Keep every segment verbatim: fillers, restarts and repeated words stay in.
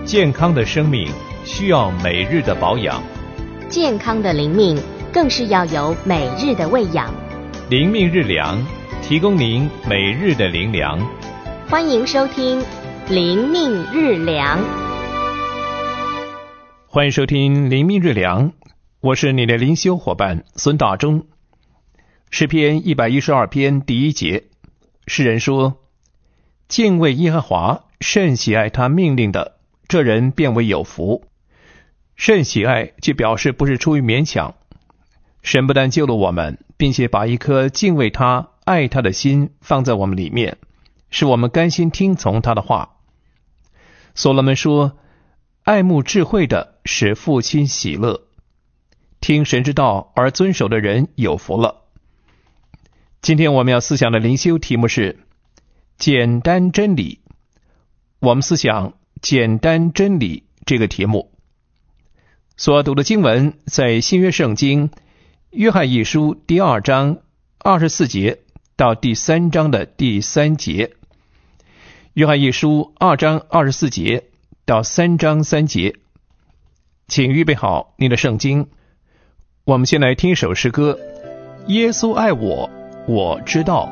健康的生命需要每日的保养， 健康的灵命更是要有每日的喂养。 灵命日粮，提供您每日的灵粮。 欢迎收听灵命日粮。 欢迎收听灵命日粮，我是你的灵修伙伴孙大中。诗篇一百一十二篇第一节，诗人说：敬畏耶和华，甚喜爱他命令的，这人便为有福。甚喜爱就表示不是出于勉强，神不但救了我们，并且把一颗敬畏他、爱他的心放在我们里面，使我们甘心听从他的话。所罗门说，爱慕智慧的使父亲喜乐，听神之道而遵守的人有福了。今天我们要思想的灵修题目是简单真理。我们思想简单真理这个题目。所读的经文在新约圣经约翰一书第二章二十四节到第三章的第三节。约翰一书二章二十四节到三章三节。请预备好你的圣经。我们先来听一首诗歌，耶稣爱我，我知道。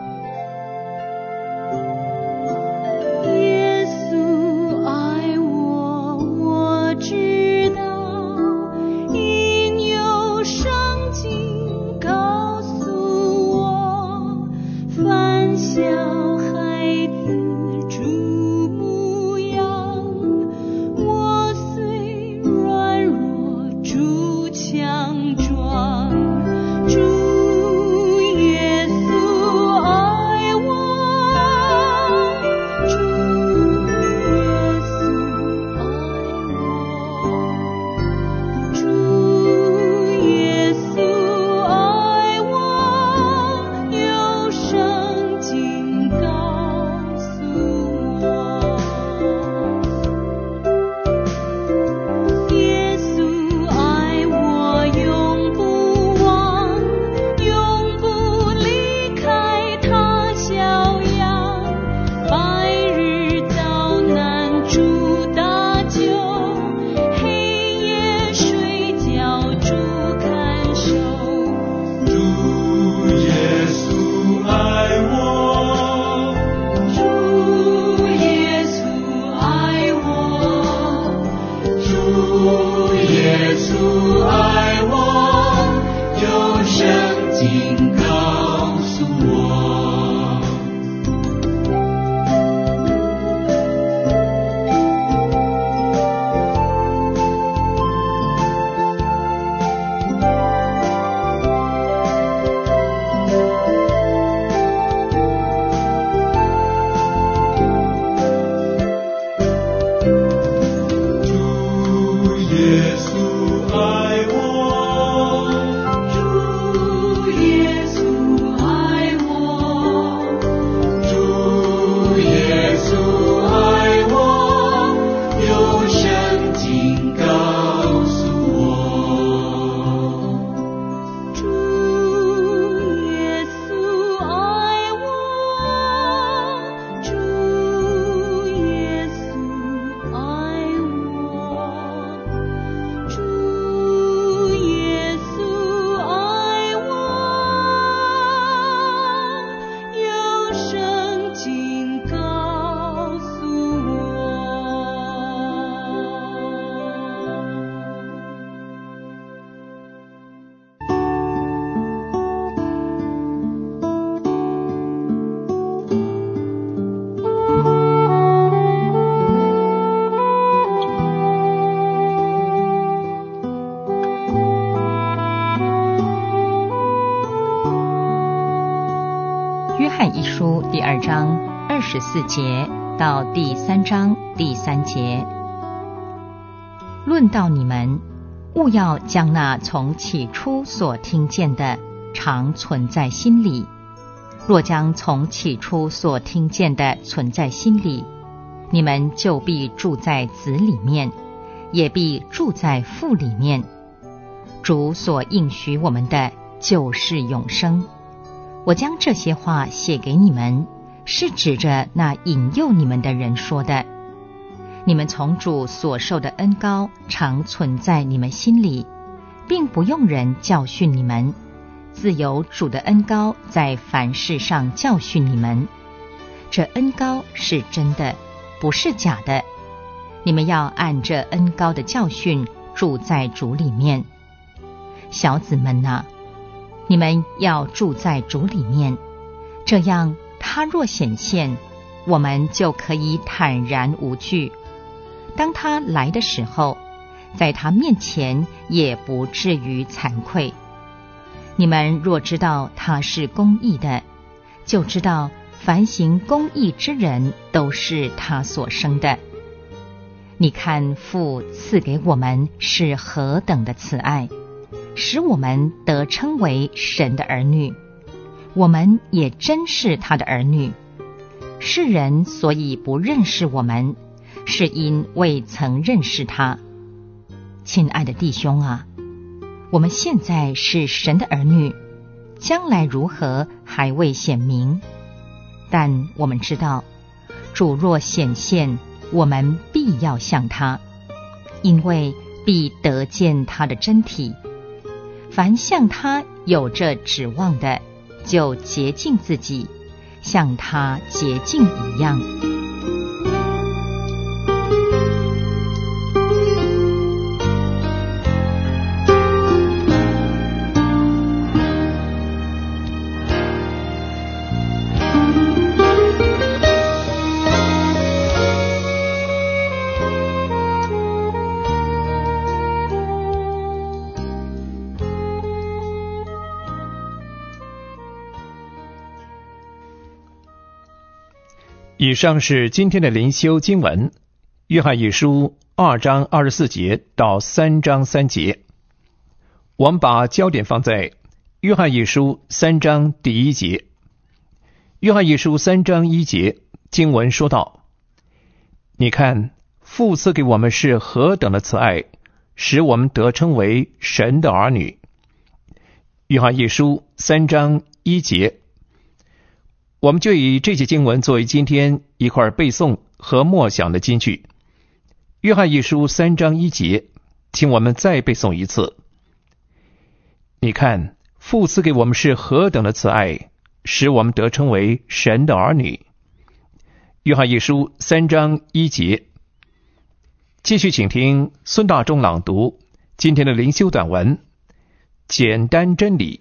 约翰一书第二章二十四节到第三章第三节。论到你们，务要将那从起初所听见的常存在心里。若将从起初所听见的存在心里，你们就必住在子里面，也必住在父里面。主所应许我们的就是永生。我将这些话写给你们，是指着那引诱你们的人说的。 你们从主所受的恩膏常存在你们心里，并不用人教训你们，自有主的恩膏在凡事上教训你们。这恩膏是真的，不是假的。你们要按这恩膏的教训住在主里面。小子们啊，你们要住在主里面，这样他若显现，我们就可以坦然无惧。当他来的时候，在他面前也不至于惭愧。你们若知道他是公义的，就知道凡行公义之人都是他所生的。你看父赐给我们是何等的慈爱，使我们得称为神的儿女。我们也真是他的儿女。世人所以不认识我们，是因未曾认识他。亲爱的弟兄啊，我们现在是神的儿女，将来如何还未显明。但我们知道，主若显现，我们必要像他，因为必得见他的真体。凡像他有这指望的，就洁净自己，像他洁净一样。 以上是今天的灵修经文，约翰一书二章二十四节到三章三节。我们把焦点放在约翰一书三章第一节。约翰一书三章一节经文说道：你看，父赐给我们是何等的慈爱，使我们得称为神的儿女。约翰一书三章一节，我们就以这节经文作为今天一块背诵和默想的金句。约翰一书三章一节，请我们再背诵一次。你看，父赐给我们是何等的慈爱，使我们得称为神的儿女。约翰一书三章一节。继续请听孙大中朗读今天的灵修短文，简单真理。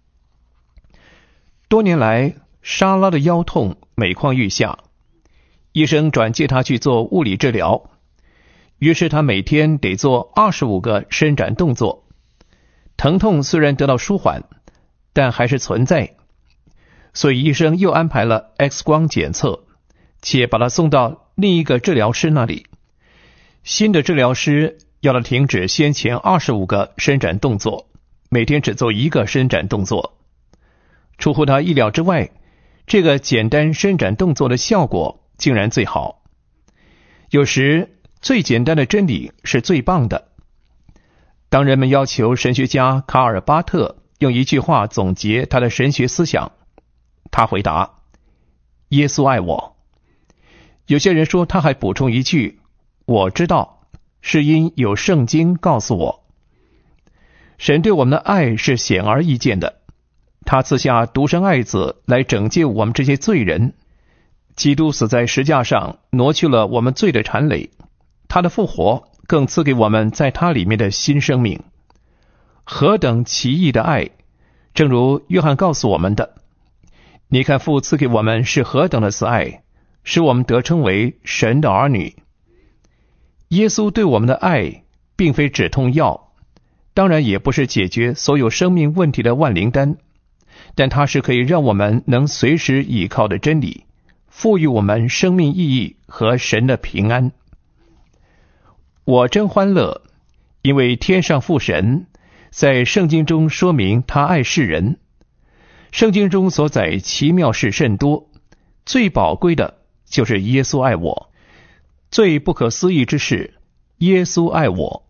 多年来，莎拉的腰痛每况愈下，医生转介她去做物理治疗，于是她每天得做二十五个伸展动作。疼痛虽然得到舒缓，但还是存在，所以医生又安排了 X 光检测，且把她送到另一个治疗师那里。新的治疗师要她停止先前二十五个伸展动作，每天只做一个伸展动作。出乎她意料之外，这个简单伸展动作的效果竟然最好。有时最简单的真理是最棒的。当人们要求神学家卡尔巴特用一句话总结他的神学思想，他回答：耶稣爱我。有些人说他还补充一句：我知道，是因有圣经告诉我。神对我们的爱是显而易见的，他赐下独生爱子来拯救我们这些罪人。基督死在石架上，挪去了我们罪的缠累，他的复活更赐给我们在他里面的新生命。何等奇异的爱！正如约翰告诉我们的，你看父赐给我们是何等的慈爱，使我们得称为神的儿女。耶稣对我们的爱并非止痛药，当然也不是解决所有生命问题的万灵丹，但它是可以让我们能随时倚靠的真理，赋予我们生命意义和神的平安。我真欢乐，因为天上父神在圣经中说明他爱世人。圣经中所载奇妙事甚多，最宝贵的就是耶稣爱我。最不可思议之事，耶稣爱我。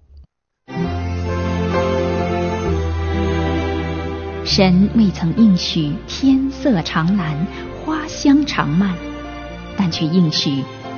神未曾应许天色长蓝，花香长漫，但却应许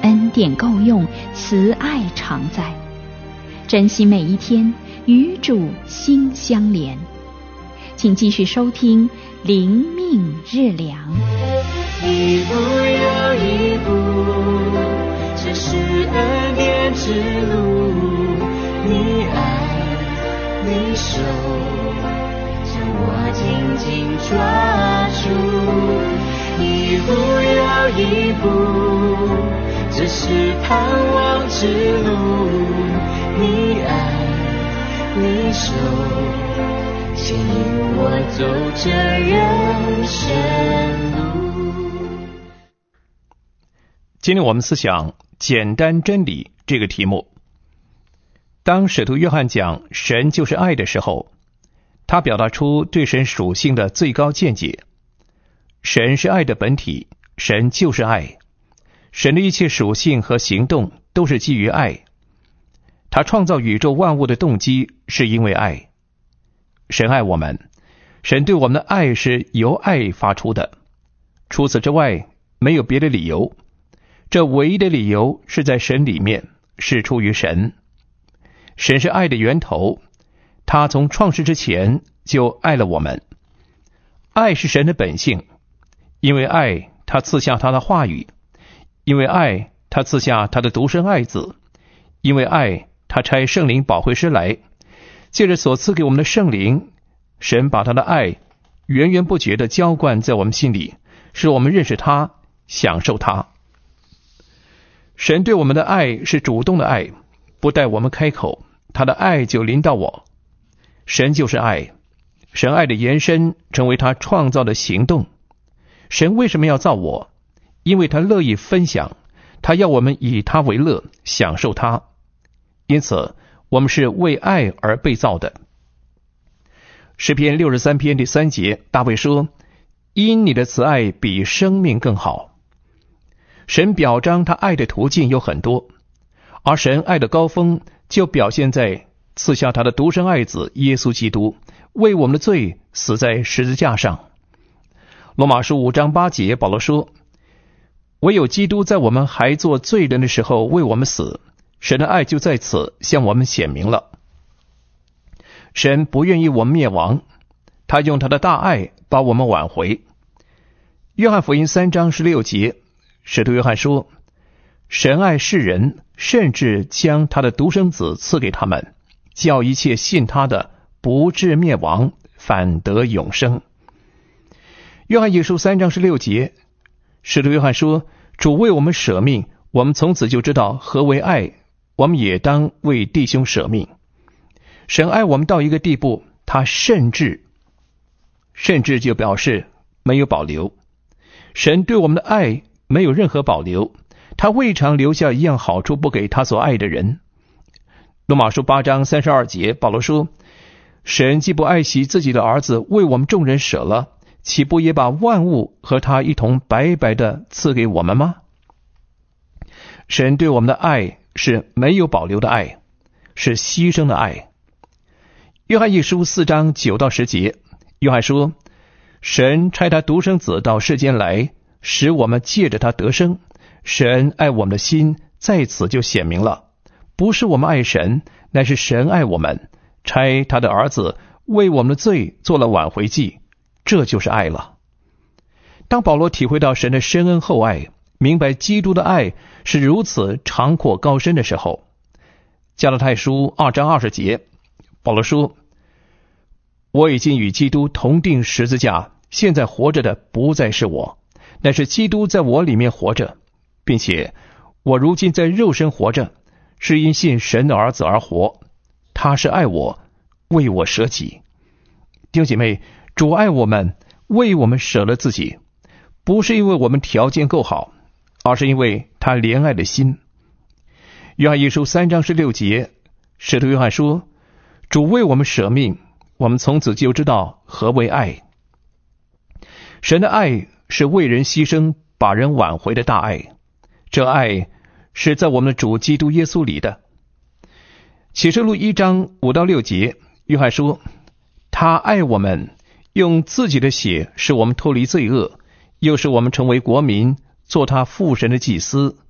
恩典够用，慈爱常在。珍惜每一天，与主心相连。请继续收听灵命日粮。 一步又一步，这是恩典之路，你爱你手将我紧紧抓住。一步又一步，这是盼望之路，你爱你手牵引我走这人生路。 今天我们思想简单真理这个题目。当使徒约翰讲神就是爱的时候，他表达出对神属性的最高见解。神是爱的本体，神就是爱，神的一切属性和行动都是基于爱。他创造宇宙万物的动机是因为爱。神爱我们，神对我们的爱是由爱发出的，除此之外没有别的理由。这唯一的理由是在神里面，是出于神。神是爱的源头，他从创世之前就爱了我们。爱是神的本性，因为爱他赐下他的话语，因为爱他赐下他的独生爱子，因为爱他差圣灵保惠师来，借着所赐给我们的圣灵，神把他的爱源源不绝地浇灌在我们心里，使我们认识他，享受他。神对我们的爱是主动的爱，不待我们开口，他的爱就临到我。神就是爱，神爱的延伸成为他创造的行动。神为什么要造我？因为他乐意分享，他要我们以他为乐，享受他。因此我们是为爱而被造的。诗篇六十三篇第三节，大卫说，因你的慈爱比生命更好。神表彰他爱的途径有很多，而神爱的高峰就表现在赐下他的独生爱子耶稣基督，为我们的罪死在十字架上。罗马书五章八节，保罗说，唯有基督在我们还做罪人的时候为我们死，神的爱就在此向我们显明了。神不愿意我们灭亡，他用他的大爱把我们挽回。约翰福音三章十六节，使徒约翰说，神爱世人，甚至将他的独生子赐给他们，叫一切信他的不至灭亡，反得永生。约翰一书三章十六节，使徒约翰说，主为我们舍命，我们从此就知道何为爱，我们也当为弟兄舍命。神爱我们到一个地步，他甚至甚至就表示没有保留。神对我们的爱没有任何保留，他未尝留下一样好处不给他所爱的人。罗马书八章三十二节，保罗说，神既不爱惜自己的儿子为我们众人舍了，岂不也把万物和他一同白白的赐给我们吗？神对我们的爱是没有保留的爱，是牺牲的爱。约翰一书四章九到十节，约翰说，神差他独生子到世间来，使我们借着他得生。神爱我们的心在此就显明了，不是我们爱神，乃是神爱我们，差他的儿子为我们的罪做了挽回祭，这就是爱了。当保罗体会到神的深恩厚爱，明白基督的爱是如此长阔高深的时候，加拉太书二章二十节，保罗说，我已经与基督同定十字架，现在活着的不再是我，乃是基督在我里面活着，并且我如今在肉身活着，是因信神的儿子而活，他是爱我，为我舍己。弟兄姐妹，主爱我们，为我们舍了自己，不是因为我们条件够好，而是因为他怜爱的心。约翰一书三章十六节，使徒约翰说，主为我们舍命，我们从此就知道何为爱。神的爱是为人牺牲，把人挽回的大爱，这爱是在我们的主基督耶稣里的。启示录一章五到六节，约翰说，他爱我们，用自己的血使我们脱离罪恶，又使我们成为国民，做他父神的祭司，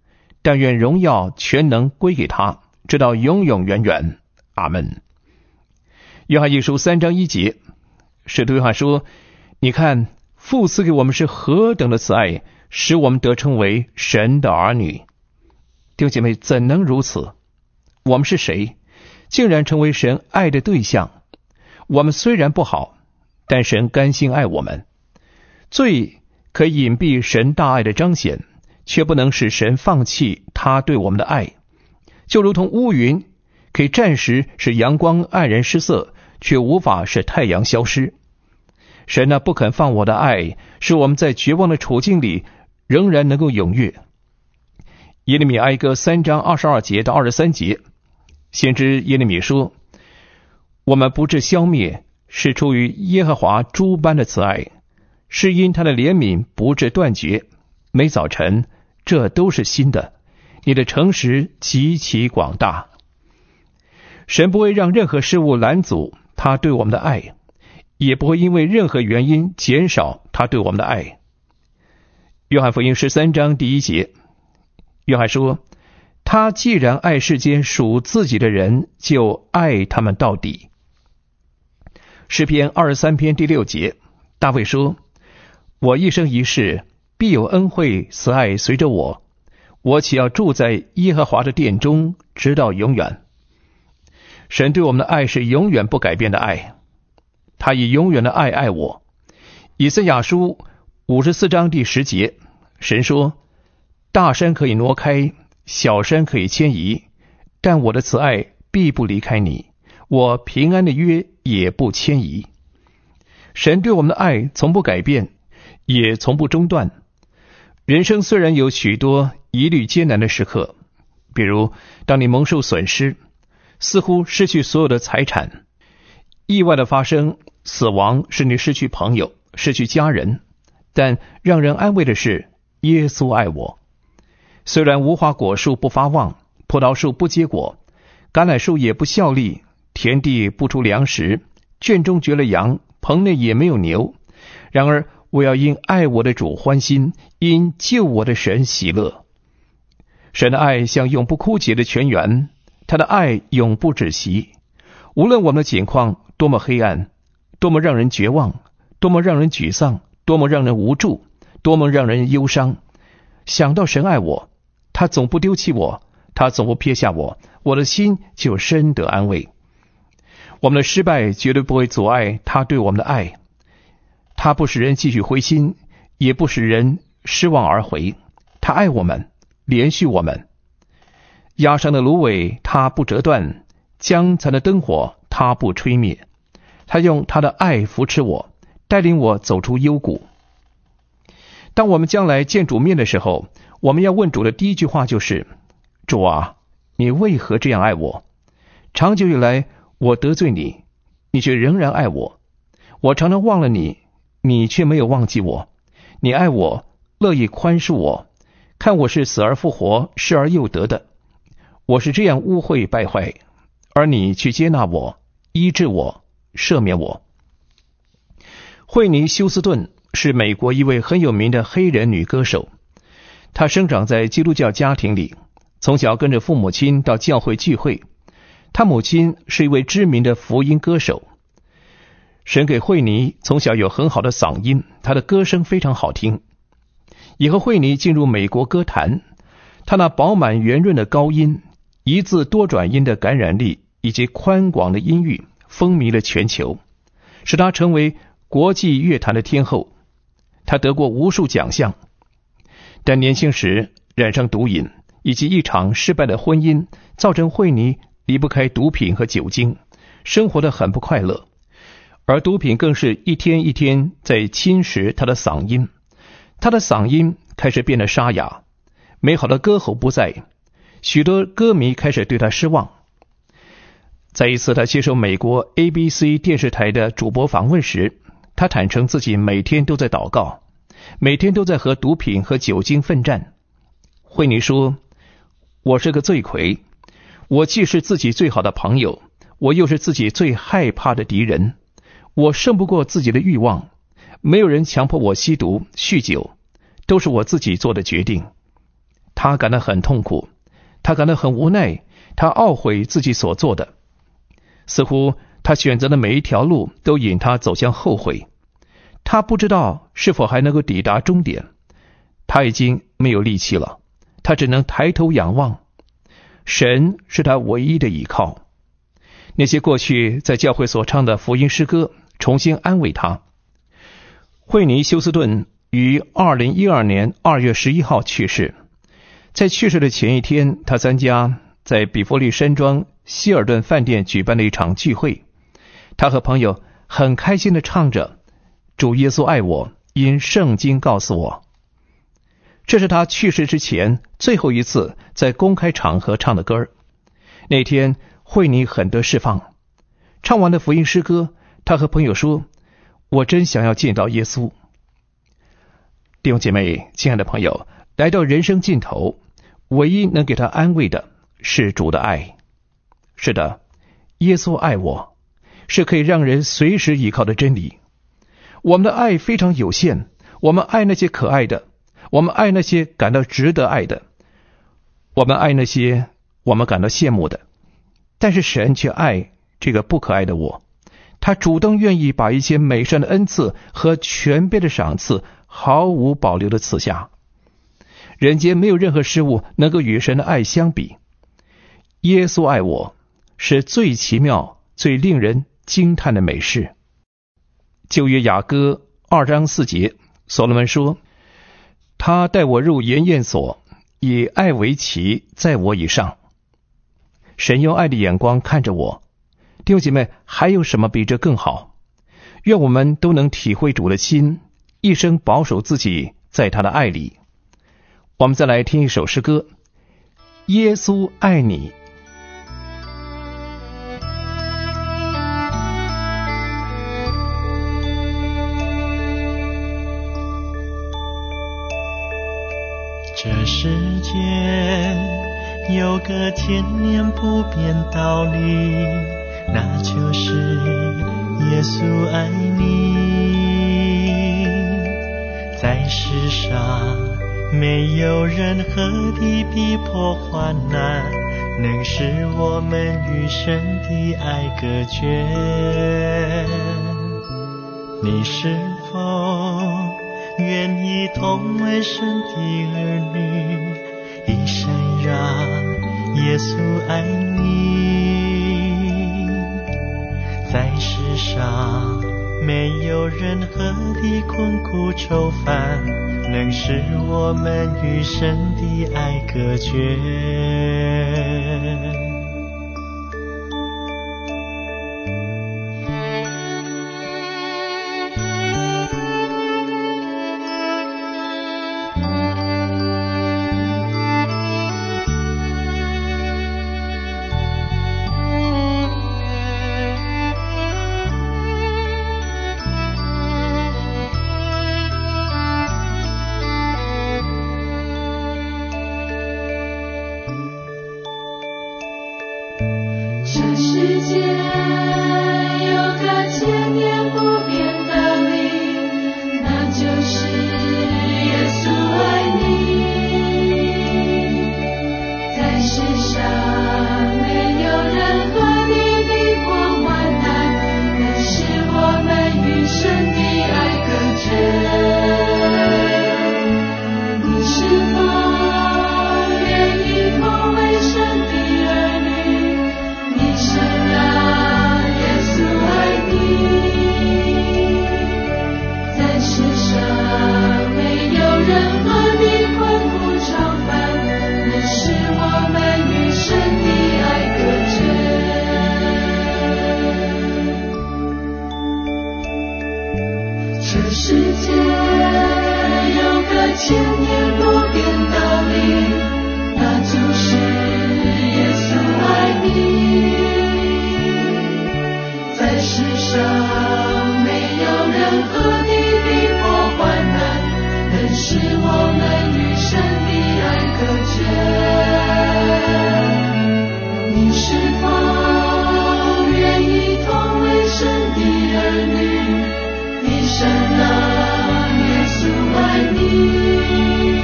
但愿荣耀全能归给他，直到永永远远。阿们。约翰一书三章一节，使徒约翰说，你看父赐给我们是何等的慈爱，使我们得称为神的儿女。弟兄姐妹，怎能如此？我们是谁，竟然成为神爱的对象？我们虽然不好，但神甘心爱我们。罪可以隐蔽神大爱的彰显，却不能使神放弃他对我们的爱。就如同乌云可以暂时使阳光黯然失色，却无法使太阳消失。神呢，不肯放我的爱，使我们在绝望的处境里仍然能够踊跃。耶利米哀歌三章二十二节到二十三节，先知耶利米说，我们不致消灭，是出于耶和华诸般的慈爱，是因他的怜悯不致断绝，每早晨这都是新的，你的诚实极其广大。神不会让任何事物拦阻他对我们的爱，也不会因为任何原因减少他对我们的爱。约翰福音十三章第一节，约翰说，他既然爱世间属自己的人，就爱他们到底。诗篇二十三篇第六节，大卫说，我一生一世必有恩惠慈爱随着我，我岂要住在耶和华的殿中，直到永远。神对我们的爱是永远不改变的爱，他以永远的爱爱我。以赛亚书五十四章第十节，神说，大山可以挪开，小山可以迁移，但我的慈爱必不离开你，我平安的约也不迁移。神对我们的爱从不改变，也从不中断。人生虽然有许多疑虑艰难的时刻，比如当你蒙受损失，似乎失去所有的财产，意外的发生，死亡使你失去朋友，失去家人，但让人安慰的是，耶稣爱我。虽然无花果树不发旺，葡萄树不结果，橄榄树也不效力，田地不出粮食，圈中绝了羊，棚内也没有牛，然而我要因爱我的主欢心，因救我的神喜乐。神的爱像永不枯竭的泉源，他的爱永不止息。无论我们的境况多么黑暗，多么让人绝望，多么让人沮丧，多么让人无助，多么让人忧伤，想到神爱我，他总不丢弃我，他总不撇下我，我的心就深得安慰。我们的失败绝对不会阻碍他对我们的爱，他不使人继续灰心，也不使人失望而回。他爱我们，连续我们。压伤的芦苇他不折断，将残的灯火他不吹灭。他用他的爱扶持我，带领我走出幽谷。当我们将来见主面的时候，我们要问主的第一句话就是，主啊，你为何这样爱我？长久以来我得罪你，你却仍然爱我。我常常忘了你，你却没有忘记我。你爱我，乐意宽恕我，看我是死而复活，失而又得的。我是这样污秽败坏，而你去接纳我，医治我，赦免我。惠妮·休斯顿是美国一位很有名的黑人女歌手，她生长在基督教家庭里，从小跟着父母亲到教会聚会。她母亲是一位知名的福音歌手。神给惠妮从小有很好的嗓音，她的歌声非常好听。以后惠妮进入美国歌坛，她那饱满圆润的高音，一字多转音的感染力以及宽广的音域风靡了全球，使她成为国际乐坛的天后。她得过无数奖项，但年轻时染上毒瘾以及一场失败的婚姻，造成惠妮离不开毒品和酒精，生活得很不快乐。而毒品更是一天一天在侵蚀她的嗓音，她的嗓音开始变得沙哑，美好的歌喉不在，许多歌迷开始对她失望。在一次她接受美国 A B C 电视台的主播访问时，她坦诚自己每天都在祷告，每天都在和毒品和酒精奋战。惠妮说，我是个罪魁，我既是自己最好的朋友，我又是自己最害怕的敌人。我胜不过自己的欲望，没有人强迫我吸毒酗酒，都是我自己做的决定。 他感到很痛苦，他感到很无奈，他懊悔自己所做的。似乎他选择的每一条路都引他走向后悔，他不知道是否还能够抵达终点。他已经没有力气了，他只能抬头仰望。神是他唯一的依靠。那些过去在教会所唱的福音诗歌重新安慰他。惠尼休斯顿于二零一二年二月十一号去世。在去世的前一天，他参加在比佛利山庄希尔顿饭店举办的一场聚会，他和朋友很开心地唱着主耶稣爱我，因圣经告诉我。这是他去世之前最后一次在公开场合唱的歌。那天惠尼很得释放，唱完了福音诗歌，他和朋友说，我真想要见到耶稣。弟兄姐妹，亲爱的朋友，来到人生尽头，唯一能给他安慰的是主的爱。是的，耶稣爱我，是可以让人随时依靠的真理。我们的爱非常有限，我们爱那些可爱的，我们爱那些感到值得爱的，我们爱那些我们感到羡慕的。但是神却爱这个不可爱的我，他主动愿意把一些美善的恩赐和全备的赏赐毫无保留的赐下。人间没有任何事物能够与神的爱相比。耶稣爱我，是最奇妙最令人惊叹的美事。旧约雅歌二章四节，所罗门说，他带我入筵宴所，以爱为旗，在我以上。神用爱的眼光看着我。弟兄姐妹，还有什么比这更好？愿我们都能体会主的心，一生保守自己在他的爱里。我们再来听一首诗歌，耶稣爱你。 这世间有个千年不变道理，那就是耶稣爱你。在世上没有任何的逼迫患难能使我们与神的爱隔绝。你是否愿意同为神的儿女，一生让耶稣爱你？在世上没有任何的困苦愁烦能使我们与神的爱隔绝。 神啊，耶稣爱你。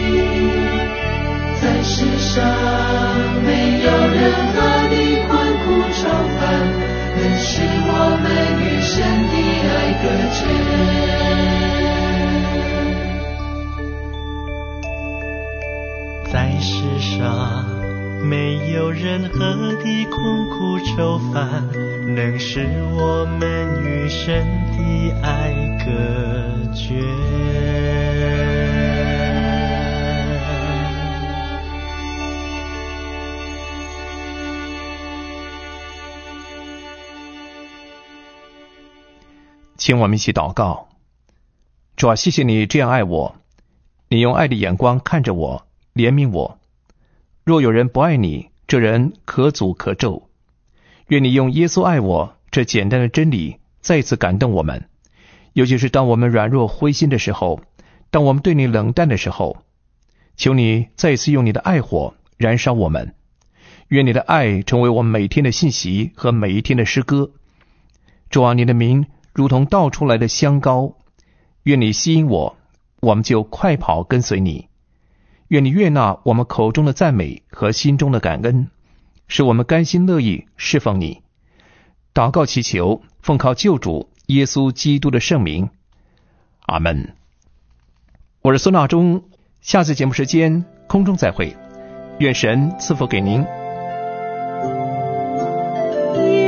话，没有任何的困苦愁烦能使我们与神的爱隔绝。 请我们一起祷告。主啊，谢谢你这样爱我，你用爱的眼光看着我，怜悯我。若有人不爱你，这人可诅可咒。愿你用耶稣爱我这简单的真理再次感动我们，尤其是当我们软弱灰心的时候，当我们对你冷淡的时候，求你再一次用你的爱火燃烧我们。愿你的爱成为我们每天的信息和每一天的诗歌。主啊，你的名如同倒出来的香膏，愿你吸引我，我们就快跑跟随你。愿你悦纳我们口中的赞美和心中的感恩，使我们甘心乐意侍奉你。祷告祈求，奉靠救主耶稣基督的圣名，阿们。我是孙大中，下次节目时间空中再会，愿神赐福给您。